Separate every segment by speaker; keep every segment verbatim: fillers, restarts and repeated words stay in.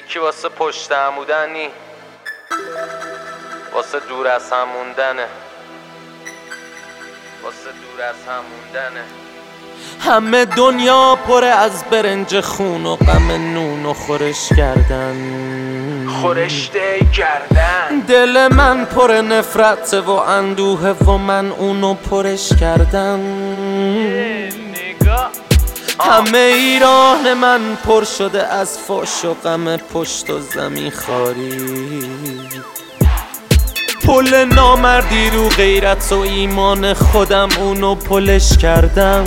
Speaker 1: یکی واسه پشت عمودنی، واسه دور از هم موندنه، واسه دور از هم موندنه. همه دنیا پر از برنج خون و غم نون و خورش کردن،
Speaker 2: خورشته کردن.
Speaker 1: دل من پر نفرت و اندوه و من اونو پرش کردم. همه ایران من پر شده از فحش و غم پشت و زمین خاری. پل نامردی رو غیرت و ایمان خودم اونو پلش کردم.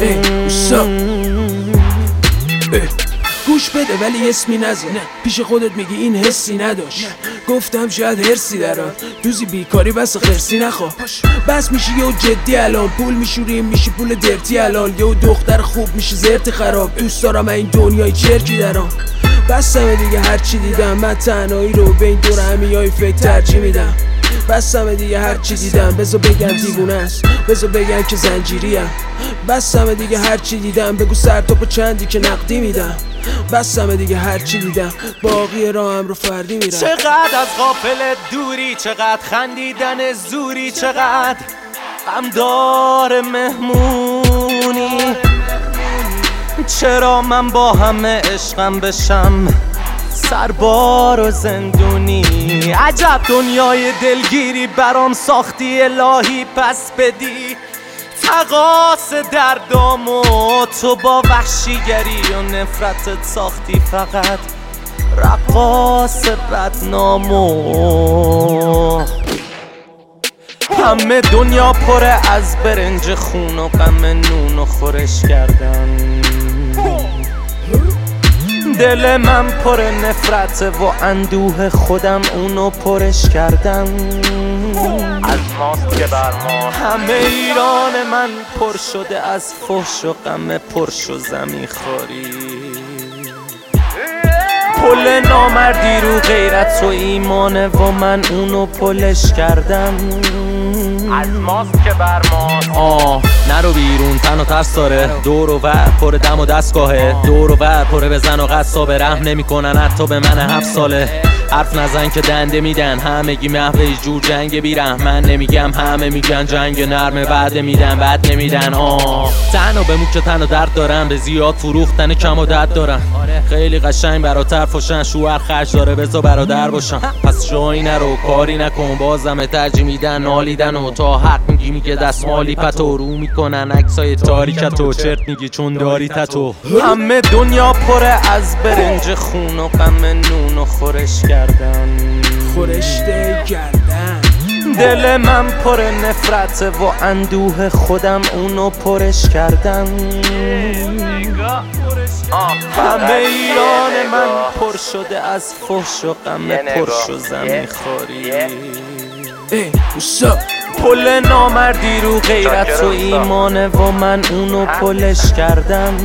Speaker 2: گوش بده ولی اسمی نزنه، پیش خودت میگی این حسی نداشت. گفتم شاید هرسی درات، دوزی بیکاری بس خرسی نخواه. بس میشی یه جدی الان، پول میشوریم میشی پول درتی الان. یه دختر خوب میشی زرت خراب، دوست دارم این دنیای چرکی درام. بسمه دیگه هرچی دیدم، من تنهایی رو بین دور همیای فکر ترجیح میدم. بسمه دیگه هرچی دیدم، بذار بگن دیوونه است، بذار بگن که زنجیریم. بسمه دیگه هرچی دیدم، بگو سر تا پا چندی که نقدی میدم. بسمه دیگه هرچی دیدم، باقی راهم رو فردی میرم.
Speaker 1: چقدر از غافل دوری، چقدر خندیدن زوری، چقدر غمدار مهمونی. چرا من با همه عشقم بشم سربار و زندونی؟ عجب دنیای دلگیری برام ساختی الهی، پس بدی تقاس دردام و تو با وحشیگری و نفرتت ساختی فقط رقاص بدنامو. همه دنیا پر از برنج خون و غم نون و خورش کردن. دل من پر نفرت و اندوه خودم اونو پرش کردم.
Speaker 3: از ماست که بر ما
Speaker 1: همه ایران من پر شده از فحش و غم پرش و زمین خاری. پل نامردی رو غیرت و ایمانه و من اونو پلش کردم.
Speaker 3: از ماست که بر ما
Speaker 1: آه نرو بیرون، تن و ترس داره. دور و ور پر دم و دستگاهه، دور و ور پر بزن و قصابه. رحم نمی کنن حتی به من هفت ساله. حرف نزن که دنده میدن، همگی محوه جور جنگ بیرم. من نمیگم همه میگن جنگ نرمه، بعد میدن بعد نمیدن. آه تنو به موک تن و درد دارم، به زیاد فروختن کم و دد دارم. خیلی قشنگ براتر فشن، شوهر خرج داره بذار برادر باشم. پس جایی نرو کاری نکن، بازم ترجیح میدن نالیدن و تا حق میگی میگه دستمالی پتو رو میکنن عکسای تاریکتو. چرت میگی چون داری تتو. همه دنیا پر از برنج خون و غم نون و خورش کردن،
Speaker 2: خورشته کردن.
Speaker 1: دل من پر نفرت و اندوه خودم اونو پرش کردم. همه ایران من پر شده از فحش و غم پرش و زمین خاری. پل نامردی رو غیرت و ایمانه و من اونو پلش کردم.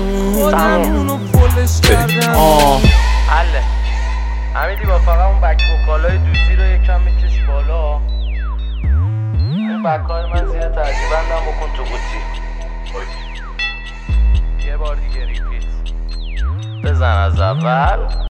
Speaker 3: آه حله حمیدی با فقط اون بک وکالای دوزی رو یکم میکش بالا. اون بکای من زیر ترجیح بندم بکن تو قوطی. یه بار دیگه ریپیت بزن از اول.